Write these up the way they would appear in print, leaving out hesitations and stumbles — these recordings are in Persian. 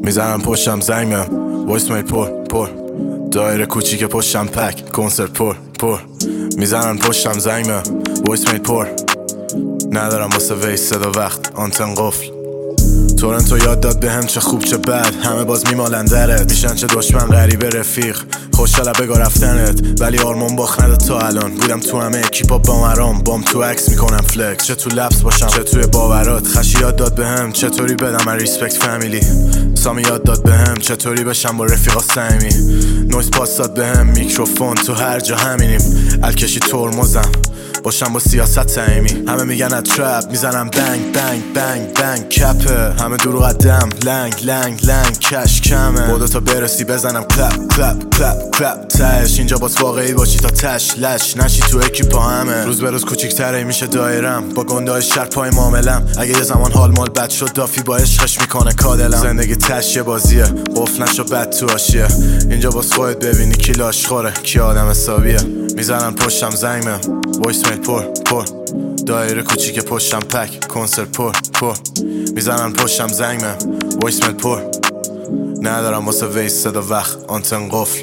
میزنم پشتم زنگ میم وایس میل پر دایره کوچیک پشتم پک کنسرت پر میزنن پشتم زنگ میم وایس میل پر ندارم واسه ویس صدا وقت آنتن قفل تورنتو یاد داد بهم چه خوب چه بد همه باز میمالن درت میشن چه دشمن غریبه رفیق خوشحالم بگا رفتنت ولی آرمان باخت نداد تا الان بودم تو همه اکیپا با مرام بام تو عکس میکنم فلکس چه تو لبس باشم چه توی باورات خشی یاد داد بهم چطوری بدم من ریسپکت فامیلی سامی یاد داد بهم چطوری بشم با رفیقا صمیمی نویز پاس داد بهم میکروفون تو هر جا همینیم الکشی ترمزم باشم با سیاست تعیمی همه میگن اترپ میزنم بنگ بنگ بنگ بنگ کپه همه دورو قدم لنگ کش کمه بودا تا برسی بزنم کلپ تش اینجا باز واقعی باشی تا تش لش نشی تو اکیپا همه روز به روز کوچیک‌تره میشه دایرم با گنده‌های شهر پای معاملم اگه یه زمان حال مال بد شد دافی با عشقش میکنه کادلم زندگی تش یه بازیه قفل نشو بد تو آشیه اینجا باز خودت ببینی کی لاش خوره کی آدم حسابیه میزنن پشتم زنگ میم وایس میل پر دایره کوچیک پشتم پک کنسرت پر میزنن پشتم زنگ میم وایس میل پر ندارم واسه ویس صدا وقت آنتن قفل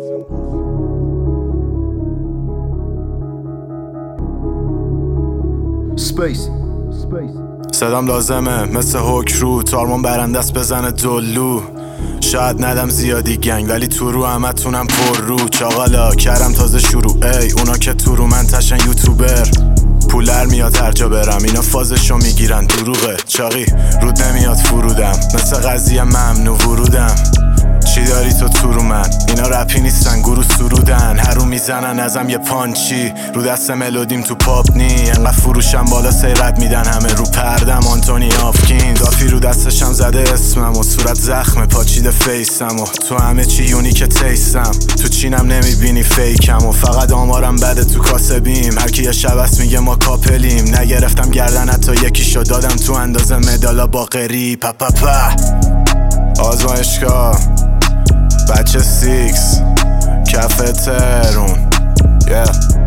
Space. صدام لازمه مثل هوک رو تارمان برندست بزنه دلو شاید ندم زیادی گنگ ولی تو رو همه تونم پر رو چاقالا کرم تازه شروع ای اونا که تو رو من تشن یوتیوبر پولر میاد هر جا برم اینا فازشو میگیرن دروغه چاقی رود نمیاد فرودم مثل قضیه ممنوع ورودم چی داری تو رو من اینا رپی نیستن گروه سرودن هر رو میزنن ازم یه پانچی رو دست ملودیم تو پاپ نی انقدر فروشم بالا سیرت میدن همه رو پردم آنتونی آفکین دافی رو دستشم زده اسمم و صورت زخم پاچیده فیسم و تو همه چی یونیک تیستم تو چینم نمیبینی فیکم و فقط آمارم بده تو کاسبیم هرکی یه شبست میگه ما کاپلیم نگرفتم گردن حتی یکیشو دادم تو اندازه مدالا باقری آزمایشگاه بچه سیکس کف ترون